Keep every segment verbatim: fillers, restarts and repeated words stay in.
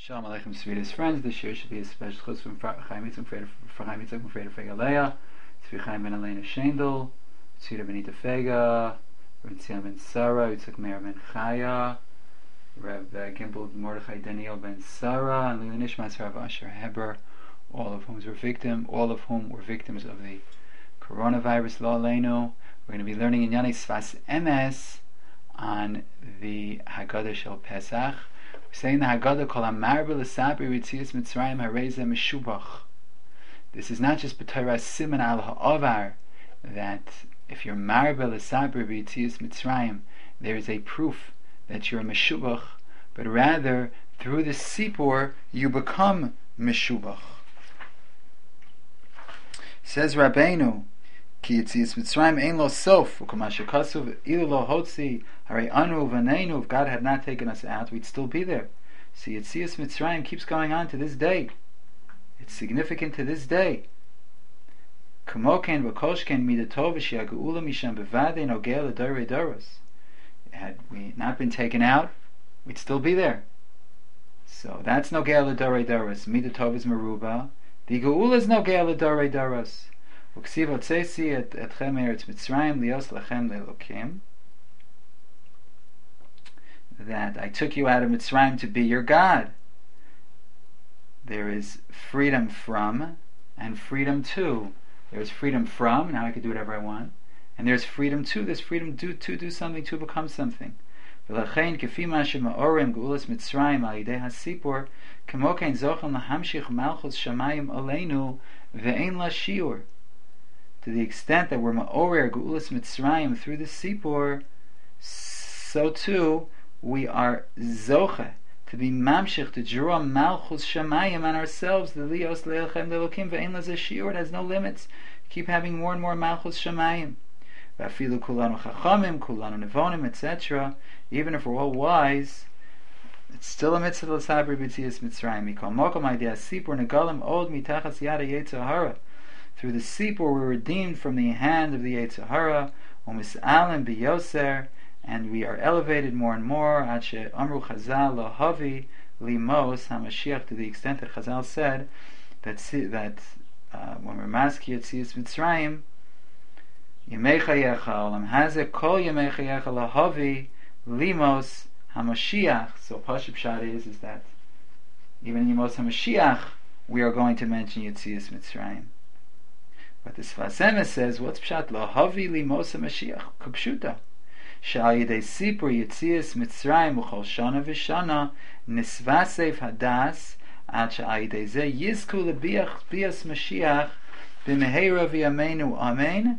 Shalom Aleichem, sweetest friends. This year should be a special chus from Chaim Yitzchak from Chaim Yitzchak from Freda Fegaleya, Tzvi Chaim Ben Elena Shendel, Tzvita Benita Fega, Rabbi Tzion Ben Sarah, Yitzchak Meir Ben Chaya, Rabbi Gimbel Mordechai Daniel Ben Sarah, and Lili Nishmas Rav Asher Heber, all of whom were victim, all of whom were victims of the coronavirus. Lo Aleinu. We're going to be learning in Yanei Sfas Emes on the Haggadah Shel Pesach. Saying the Haggadah Kol Amar B'Lesaber Yitzias Mitzrayim Harei Zeh Meshubach. This is not just b'Torah Siman Al Ha'avar that if you're Mar B'Lesaber Yitzias Mitzrayim, there is a proof that you're a Meshubach, but rather through the Sipur you become Meshubach. Says Rabbeinu, Ki Yitzias Mitzrayim Ein Lo Sof, U'Kama Shekasuv Ilu Lo Hotzi Harei Anu V'Neinu. If God had not taken us out, we'd still be there. So Yitzias Mitzrayim keeps going on to this day. It's significant to this day. Kamoken v'koshken midatov v'shiageula misham bevade nogel l'dorei doros. Had we not been taken out, we'd still be there. So that's nogel l'dorei doros. Midatov is meruba. The geula is nogel l'dorei doros. Uksiv otzesi et etchem eretz Mitzrayim lios lachem le'elokim. That I took you out of Mitzrayim to be your God. There is freedom from and freedom to. There's freedom from, now I can do whatever I want. And there's freedom to, there's freedom to, to do something, to become something. V'lachein kefi ma shema'orem geulas Mitzrayim al yidei hasipur kemokein zochel lahamshich malchus shamayim aleinu ve'ein la shiur. To the extent that we're ma'orer geulas Mitzrayim through the sipur, so too we are zoche to be mamshich, to draw malchus shamayim on ourselves. The lios leilchem lelokim ve'ein lazeh shiur. It has no limits. Keep having more and more malchus shamayim. V'afilu kulanu chachamim, kulanu nevonim, et cetera. Even if we're all wise, it's still a mitzvah l'saber b'tzias Mitzrayim. Mikol mokom idea sipur negalim od mitachas yada yetzer hara. Through the sipur we're redeemed from the hand of the yetzer hara. U'misalim biyoser. And we are elevated more and more. Ache Amru Chazal lo havi limos hamashiach, to the extent that Chazal said that that uh, when we're maski Yitzias Mitzrayim, Yemei Chayecha Olam Hazeh Kol Yemei Chayecha lo havi limos hamashiach. So Pashup Pshat is is that even in Yemos Hamashiach we are going to mention Yitzias Mitzrayim. But the Sfas Emes says, what's Pshat lo havi limos hamashiach? Kupshuta. Shal yidei sipur Yitzias Mitzrayim u'chol shana v'shana nisvasev hadas ad shal yidei zeh yizku lebiach bias Mashiach b'meheira v'yameinu amen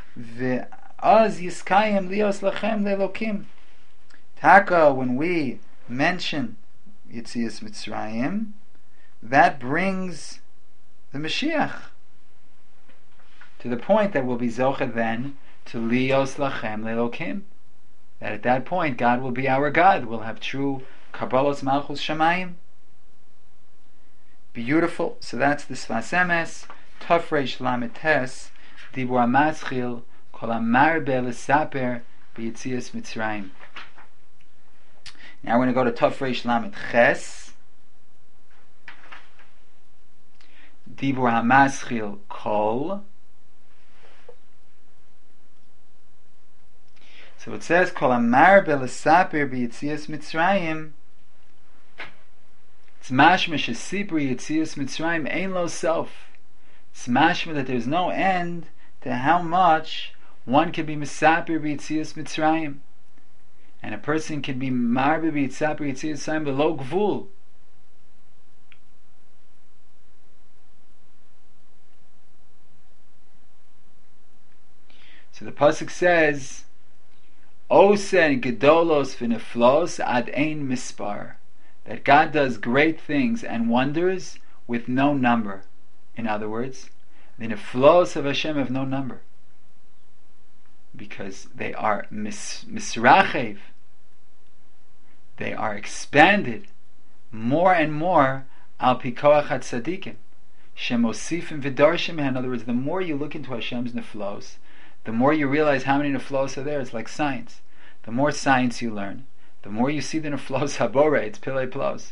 v'az yiskayim lios lachem le'elokim. Taka, when we mention Yitzias Mitzrayim, that brings the Mashiach to the point that we'll be zoche then to lios lachem le'elokim. That at that point God will be our God. We'll have true Kabbalos Malchus Shamayim. Beautiful. So that's the Sfas Emes. Tov Reish Lamed Tes Dibur HaMatzchil Kol Amar B'Lesaper B'Yitzias Mitzrayim. Now we're going to go to Tov Reish Lamed Ches. Dibur HaMatzchil Kol. So it says, Kol Amar B'Lesaper B'Yitzias Mitzrayim. It's mashma shesipur Yitzias Mitzrayim ein lo sof. It's mashma that there's no end to how much one can be misaper B'Yitzias Mitzrayim, and a person can be marbe B'Yitzaper Yitzias Mitzrayim below gvul. So the pasuk says, Osen gedolos v'neflos ad ein mispar, that God does great things and wonders with no number. In other words, the neflos of Hashem have no number, because they are mis- misrachev, they are expanded more and more al pikoach hatzadikim shemosifim v'darshim. In other words, the more you look into Hashem's neflos, the more you realize how many neflos are there. It's like science. The more science you learn, the more you see the neflos habore, it's pilei plos.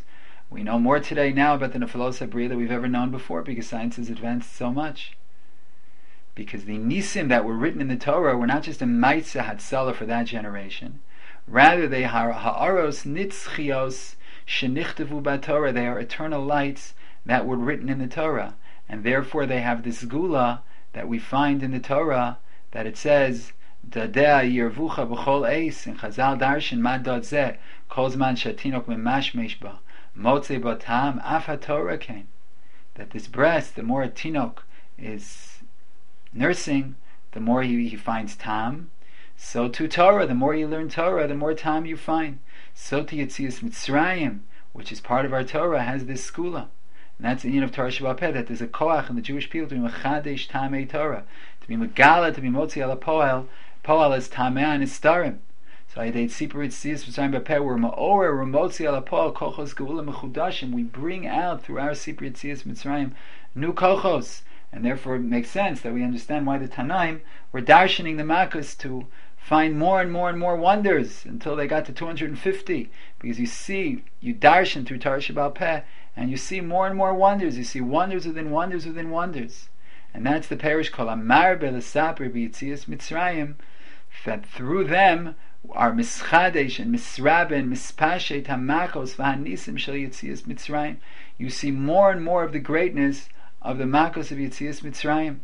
We know more today now about the Nefilos HaBriah than we've ever known before, because science has advanced so much. Because the Nisim that were written in the Torah were not just a Maitza Hatzalah for that generation. Rather, they are Ha'aros Nitzchios Shenichtavu BaTorah. They are eternal lights that were written in the Torah. And therefore they have this Gula that we find in the Torah, that it says, Dadea Yirvucha B'chol Eis, in Chazal Darshan Mad Dot Zeh, Kol Zman Shatinok Memashmesh Ba, Motze Batam Af HaTorah Kain. That this breast, the more a Tinok is nursing, the more he, he finds Tam. So to Torah, the more you learn Torah, the more Tam you find. So to Yetzias Mitzrayim, which is part of our Torah, has this Skula. And that's the union of Torah Shabbat Peh, that there's a koach in the Jewish people to be mechadesh tamei Torah, to be megala, to be motzi ala poel. Poel is tamei and istarim. So I did Sipur Yitzis Mitzrayim B'Peh, we're ma'orer, we're motzi ala poel, kochos geula mechudashim. We bring out through our Sipur Yitzis Mitzrayim new kochos, and therefore it makes sense that we understand why the Tanaim were darshaning the Makkos to find more and more and more wonders until they got to two hundred fifty, because you see, you darshan through Torah Shabbat Peh, and you see more and more wonders. You see wonders within wonders within wonders. And that's the parish called Amar Belasaper B'Yitzias Mitzrayim, that through them are Mischadesh and Misrabe and Mispashet HaMachos V'Hanisim Shel Yitzias Mitzrayim. You see more and more of the greatness of the Makos of Yitzias Mitzrayim.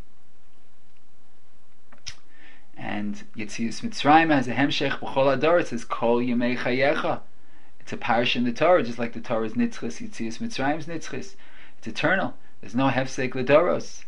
And Yitzias Mitzrayim has a Hemshech B'chol Ador. It says Kol Yemei Chayecha. It's a parish in the Torah, just like the Torah's Nitzchis, Yitzias Mitzrayim's Nitzchis. It's eternal. There's no Hefsek L'Doros.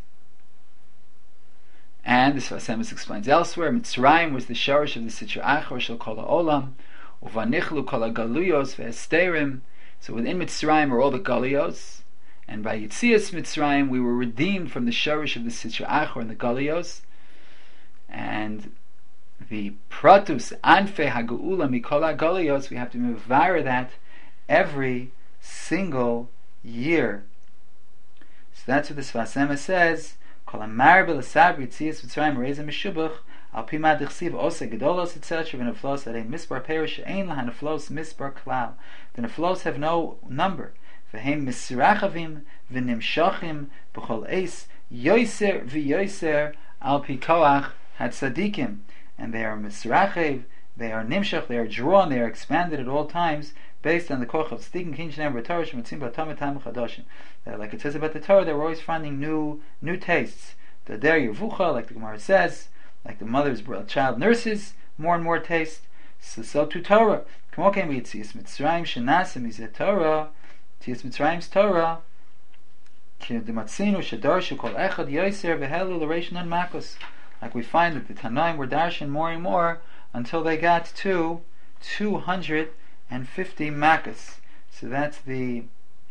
And this Vasemis explains elsewhere, Mitzrayim was the shorish of the Sitra Achor Shel Kol HaOlam, Uvanichlu Kol HaGaluyos Ve'esterim. So within Mitzrayim are all the Galuyos, and by Yitzias Mitzrayim we were redeemed from the shorish of the Sitra Achor and the Galuyos. And the pratus anfe hageula mikol hagalios, we have to mivara that every single year. So that's what the Sfasema says. Kol amar b'lasab yitzias v'tzrayim reizem mishubach al pi ma dichsiv ose gedolos et cetera v'neflos at a misbar perish ein lahan neflos misbar klal. The neflos have no number. V'hem misrachavim v'nimshachim b'chol eis yoiser v'yoiser al pi koach Hatzadikim, and they are misrachev, they are nimshach, they are drawn, they are expanded at all times based on the koch of tzadikim kinshenem v'torah shemitzim b'atam etam chadashim. Like it says about the Torah, they were always finding new new tastes. The der yevucha, like the Gemara says, like the mother's child nurses more and more taste. So, so to Torah. K'mokem v'yitzias Mitzrayim shenasim izeh Torah, Yitzias Mitzrayim's Torah. Ki d'matzinu shedarshu kol echad yoser v'helu l'reish non makos. Like we find that the Tanaim were darshan more and more until they got to two hundred fifty makas. So that's the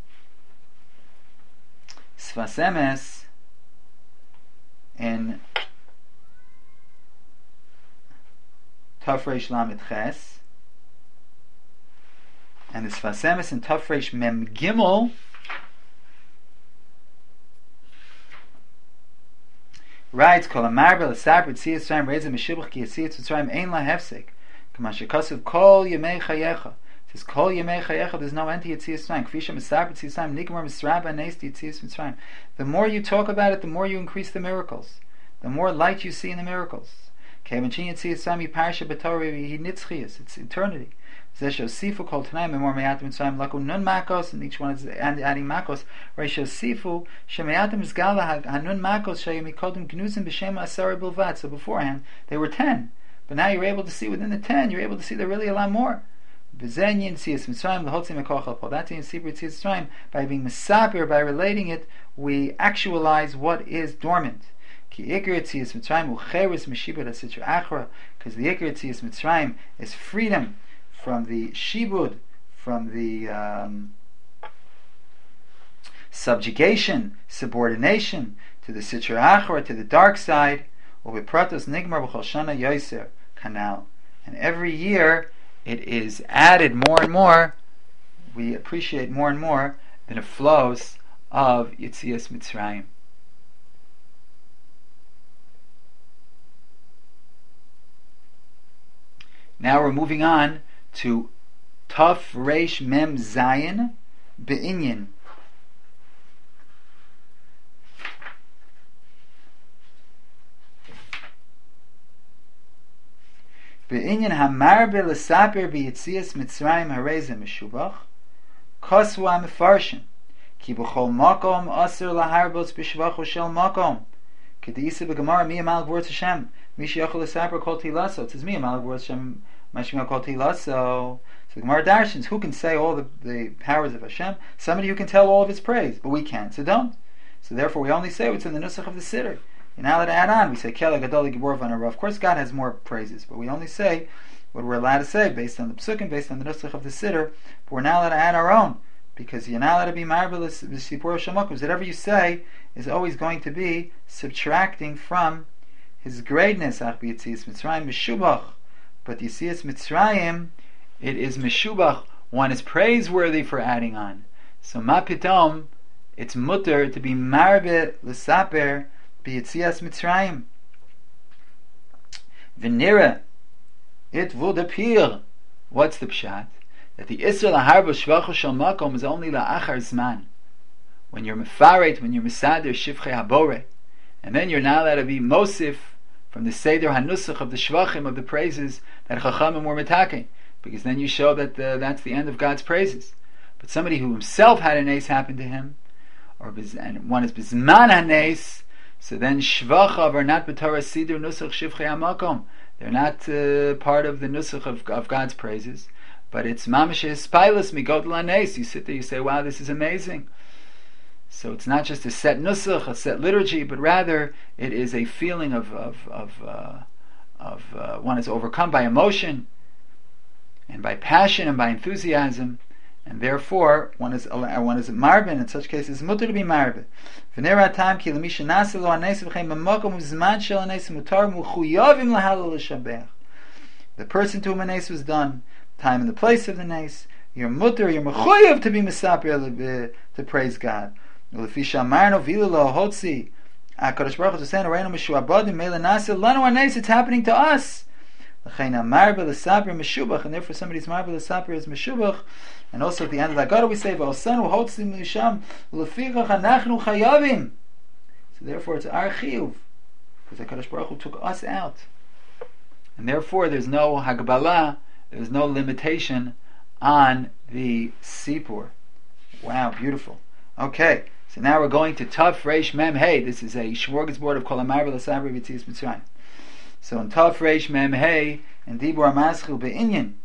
Sfasemes in Tafresh Lamed Ches, and the Sfasemes in Tafresh Mem Gimel writes, Kol amar b'lasab Yitzias Mitzrayim reizem mishubach ki Yitzias Mitzrayim ein la hefsek. Kama shekasuv Kol Yemei Chayecha. It says Kol Yemei Chayecha. There's no end to Yitzias Mitzrayim. Kfisha Misab Yitzias Mitzrayim Nigmar Misraba Neis Yitzias Mitzrayim. The more you talk about it, the more you increase the miracles. The more light you see in the miracles. Kevanchin Yitzias Mitzrayim Yiparsha B'Torah Yihi Nitzchias. It's eternity. Zesho Sifu Kol Tanaim Memor Meyatim Mitzrayim Laku Nun Makos, and each one is adding Makos. Resho Sifu Shemeyatim Zgala Hanun Makos Shayimikodim Gnuzim B'Shem Asari Bilvat. So beforehand they were ten, but now you're able to see within the ten. You're able to see there really a lot more. B'Zenyin Yitzias Mitzrayim L'Hotzim Ekochal Pol. That's in Sipur Yitzias Mitzrayim. By being Mesaper, by relating it, we actualize what is dormant. Ki Iker Yitzias Mitzrayim Ucheres Meshibud HaSitra Achra, because the Iker Yitzias Mitzrayim is freedom from the shibud, from the um, subjugation, subordination to the Sitra Achra, to the dark side. Uvipratos nigmar b'chol shana yoser kanal. And every year it is added more and more. We appreciate more and more than it flows of Yitzias Mitzrayim. Now we're moving on to Taf Reish Mem Zayin, be'inyan. Be'inyan hamarbe l'saper b'yitzias Mitzrayim hareze meshubach kosvu ha'mefarshin ki b'chol makom aser laharbos b'shvacho shel makom k'deisa b'gemara mi amal gvurz Hashem mi she'yochel l'saper kol tilaso. It says mi amal gvurz Hashem mashmiyah kol tilaso. So the Gemara darshans, who can say all the, the powers of Hashem? Somebody who can tell all of His praise, but we can't, so don't. So therefore we only say what's in the nusach of the Siddur. You're not allowed to add on. We say Kela Gadol Gibor Vanara. Of course God has more praises, but we only say what we're allowed to say based on the Psukim, based on the nusach of the Siddur, but we're not allowed to add our own, because you're not allowed to be marvelous the Sipur Shamakum. Whatever you say is always going to be subtracting from His greatness. Ach b'yitzias Mitzrayim Meshubach. But Yitzias Mitzrayim, it is Meshubach. One is praiseworthy for adding on. So Ma Pitom, it's mutter to be marbe l'saper b'yitzias Mitzrayim. V'nira, it would appear. What's the pshat? That the Isra laharba shvacho shel makom is only la'achar zman. When you're mefaret, when you're mesader shivchei habore, and then you're not allowed to be mosif from the seder hanusach of the shvachim, of the praises that chachamim were metaking, because then you show that the, that's the end of God's praises. But somebody who himself had an ace happen to him, or biz, and one is bizman hanes, so then shvachav are not b'torah siddur nusach shivchei hamakom. They're not uh, part of the nusach of, of God's praises, but it's mamash espilus migodl hanes. You sit there, you say, "Wow, this is amazing." So it's not just a set nusach, a set liturgy, but rather it is a feeling of of of, uh, of uh, one is overcome by emotion and by passion and by enthusiasm, and therefore one is one is marbin. In such cases, mutter to be marbin. The person to whom a nes was done, time and the place of the nes, you're mutter, you're mechuyev to be misaper to praise God. HaKadosh Baruch Hu is saying, it's happening to us. And therefore somebody's marble saper is meshubach. And also at the end of that God we say, so therefore it's our chiyuv, because HaKadosh Baruch Hu took us out. And therefore there's no hagbalah, there's no limitation on the sipur. Wow, beautiful. Okay, so now we're going to Tav Reish Mem Hey. This is a smorgasbord of Kol HaMarbe L'Saper B'Yitzias Mitzrayim. So in Tav Reish Mem Hey and Dibur HaMaschil Be'inyan,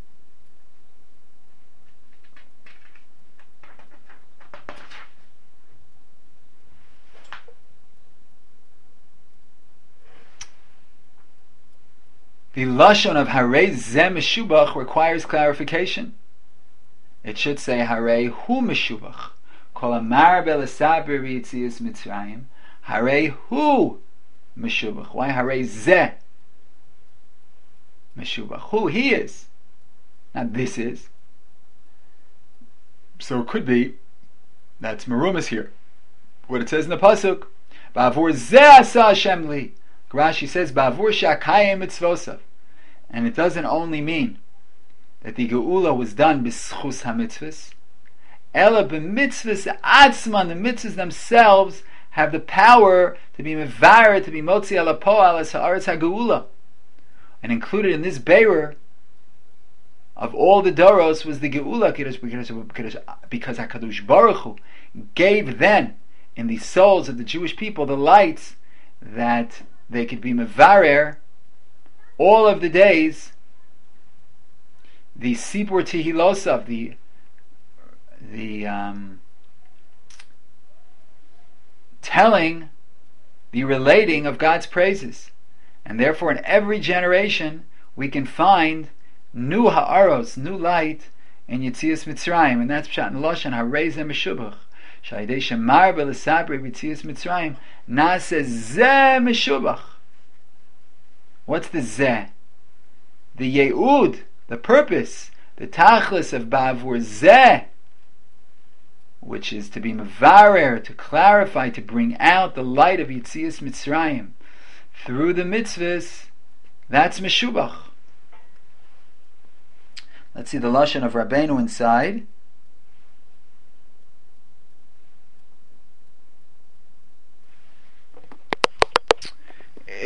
the lashon of Harei Zeh Meshubach requires clarification. It should say Harei Hu Meshubach. Kol HaMarbe L'Saper B'Yitzias Mitzrayim. Harei Hu Meshubach. Why Harei Zeh Meshubach? Who he is, not this is. So it could be that's Merumas here. What it says in the pasuk, Ba'avur Zeh Asa Hashem Li. Rashi says Ba'avur Shakayim Mitzvosav, and it doesn't only mean that the Geula was done b'schus hamitzvahs, ela b'mitzvahs atzman, the mitzvahs themselves have the power to be mevarer, to be motzi ala po'al as ha'aretz ha'geula. And included in this bearer of all the doros was the Geula, because HaKadosh Baruch Hu gave then in the souls of the Jewish people the lights that they could be mevarer all of the days, the Sipur Tehilosov, the the um, telling, the relating of God's praises. And therefore in every generation we can find new ha'aros, new light in Yitzias Mitzrayim, and that's Pshat in Lashon Harei Zeh Meshubach. Sha'idei shemarbe l'saper b'Yitzias Mitzrayim na'aseh Zeh Meshubach. What's the Zeh? The Ye'ud, the purpose, the Tachlis of Ba'avur Zeh, which is to be mevarer, to clarify, to bring out the light of Yitzias Mitzrayim through the mitzvahs. That's Meshubach. Let's see the lashon of Rabbeinu inside.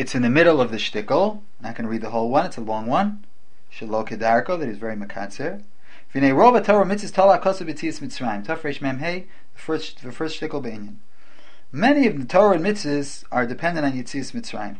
it's in the middle of the shtickle. I'm not going to read the whole one. It's a long one. Shelo kedarko, that is very makatzer. V'nei rov Torah mitzvahs tala kosav b'tzias Mitzrayim. Tafresh mem hey, the first the first shtickle be'inyan. Many of the Torah and mitzvahs are dependent on Yetzias Mitzrayim.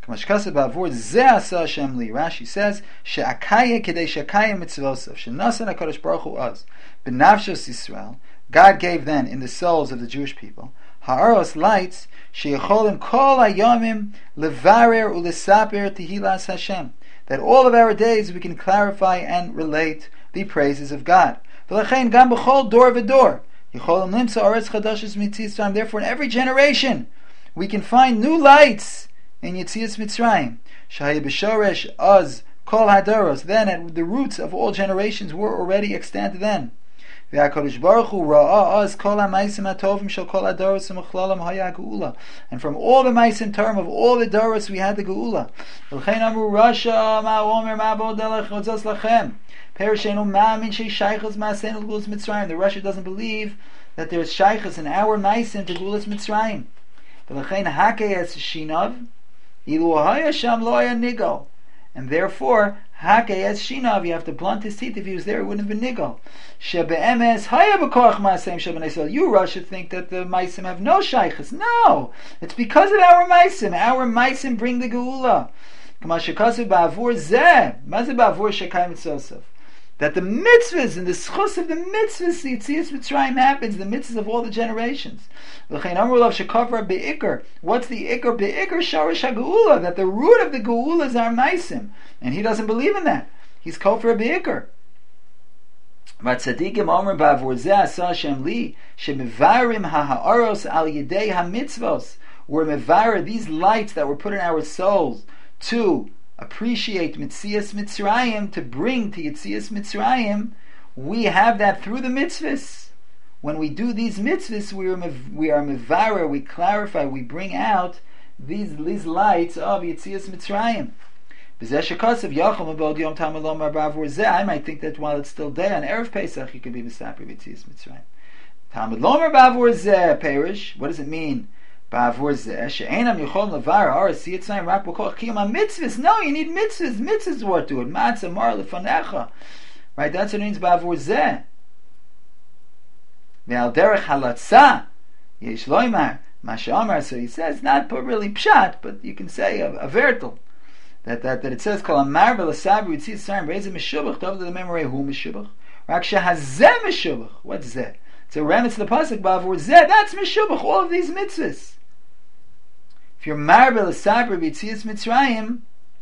Rashi says, "She'akaya kedei she'akaya mitzvosav, she'nasan HaKadosh Baruch Hu az, b'nafshos Yisrael." God gave then in the souls of the Jewish people ha'aros lights, she'yecholim kol hayomim levarer ulesaper tehilas Hashem, that all of our days we can clarify and relate the praises of God. V'lechein gam b'chol dor v'dor, yecholim limsa aretz chadashos mitzias. Therefore, in every generation, we can find new lights in Yetzias Mitzrayim. Shahaya b'shoresh az kol hadoros. Then at the roots of all generations were already extant then. V'HaKadosh Baruch Hu ra'ah az kol ha'maisim hatovim shel kol hadoros u'mechlalam haya geula. And from all the maisim term of all the doros we had the geula. V'chein amru rasha ma omer ma bo delech otzos lachem. Perishenu ma min shei shaychus ma'asenu l'gulas Mitzrayim. The Rasha doesn't believe that there's shaychus in our maisim to gulas Mitzrayim. V'chein hakei es shinav. And therefore, Hake as Shinav, you have to blunt his teeth. If he was there, it wouldn't have been Nigel. You, Russia, think that the Maisim have no Shaykhs. No! It's because of our Maisim. Our Maisim bring the Geula. That the mitzvahs and the schus of the mitzvahs, the Yetzias Mitzrayim happens, the mitzvahs of all the generations. What's the ikar? Be'ikar sharash ha'geula, that the root of the geula is our maisim, and he doesn't believe in that. He's kofar be'ikar. But tzadikim omer ba'avur zeh asa Hashem li shemevarim ha'ha'aros al yedei ha'mitzvos. We're mevarim these lights that were put in our souls to appreciate Mitzias Mitzrayim, to bring to Yetzias Mitzrayim. We have that through the mitzvahs. When we do these mitzvahs, we are we are mevarer, we clarify, we bring out these these lights of Yetzias Mitzrayim. I might think that while it's still day on Erev Pesach, you can be Misaper Yetzias Mitzrayim. Talmud Lomer Bavur Zeh Perish. What does it mean? Bavur Zeh she'enam yochom levar aras yitzayim rak b'koch kiyum mitzvahs. No, you need mitzvahs. Mitzvahs is what do it. Matzah mar lefanecha. Right? That's what it means. Bavur Zeh. Ve'al derech halatza yesh loymar masha'amar. So he says not really pshat, but you can say a, a vertel. That, that that it says kol amar v'lasabri yitzis sarim reizim meshubach tov the memory who meshubach rak shehazeh meshubach. What's zeh? It's a remnant to the pasuk bavur zeh. That's meshubach. All of these mitzvahs. If you're marvel sabri b'tzias Mitzrayim,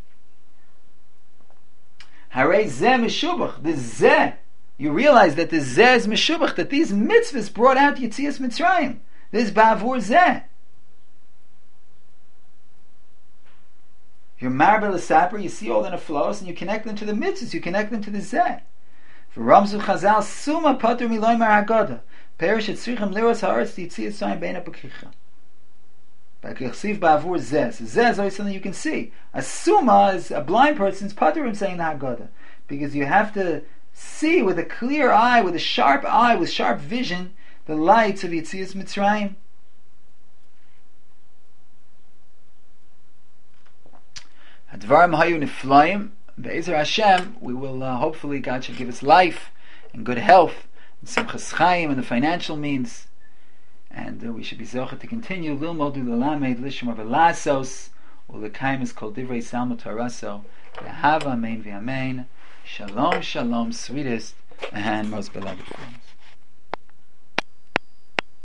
harei zeh meshubach. The zeh, you realize that the zeh is meshubach. That these mitzvahs brought out Yetzias Mitzrayim. This bavur zeh. If you're marvel sabri, you see all the neflos, and you connect them to the mitzvahs. You connect them to the zeh. For Ramzu Chazal, suma patur miloymar hagoda. Perish et tzrichem liros haaretz Yetzias Mitzrayim beina pekicha. Zeh. Zeh is always something you can see. A suma is a blind person's paturim saying the Haggadah, because you have to see with a clear eye, with a sharp eye, with sharp vision, the lights of Yetzias Mitzrayim. Hadvarim hayu niflaim. Be'ezer Hashem, we will uh, hopefully God should give us life and good health and simchas chaim and the financial means. And uh, we should be zocher to continue lilmod ulalamed lishma velasos ulekayim is called divrei salmo taraso v'hava amen v'amen. Shalom, shalom, sweetest and most beloved.